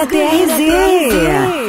TRZ.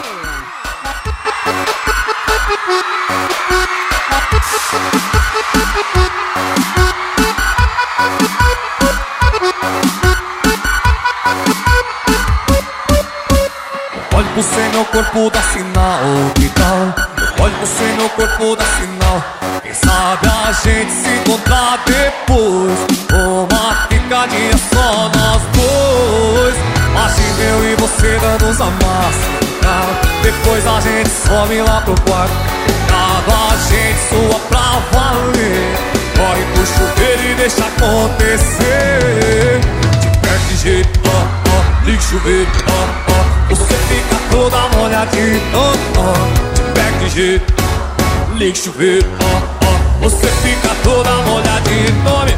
Olhe pro você, meu corpo dá sinal, que tal? Olhe pro você, meu corpo dá sinal. Quem sabe a gente se encontrar depois. Uma picadinha só nós dois. Imagina eu e você dando os amassos. Depois a gente some lá pro quarto. Cada gente sua pra valer. Corre pro chuveiro e deixa acontecer. De perto de jeito, liga o chuveiro, você fica toda molhadinha, de perto de jeito, liga o chuveiro, você fica toda molhadinha, nome,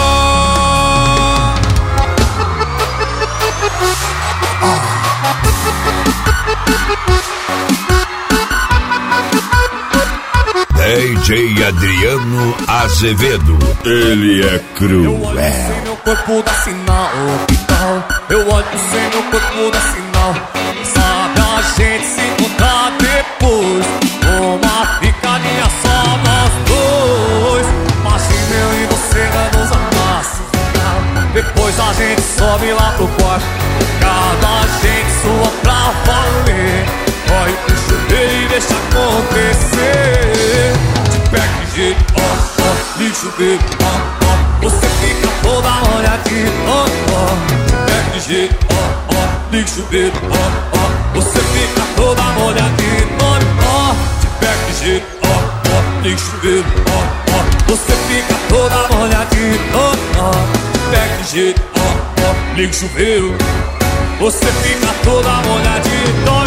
DJ Adriano Azevedo, ele é cruel. Eu olho sem meu corpo dá sinal, que tal? Eu olho sem meu corpo dá sinal. Sabe a gente se encontrar depois. Uma picadinha só nós dois. Imagina eu e você dando os amassos. Depois a gente sobe lá pro quarto. Cada gente sua pra valer. Corre pro chuveiro e deixa acontecer. De perto de jeito, liga o chuveiro, você fica toda molhadinha, de perto de jeito, liga o chuveiro, você fica toda molhadinha, de perto de jeito, liga o chuveiro, você fica toda molhadinha, de perto de jeito, liga o chuveiro, você fica toda molhadinha,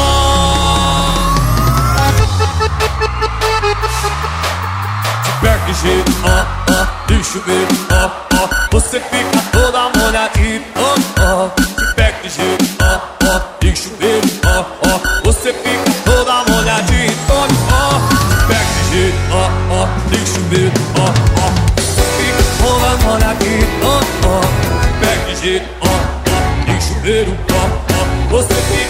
perto de jeito, liga o chuveiro, você fica toda molhadinha, de perto de jeito, liga o chuveiro, você fica toda molhadinha, de perto de jeito, liga o chuveiro, você fica toda molhadinha, de perto de jeito, liga o chuveiro, você fica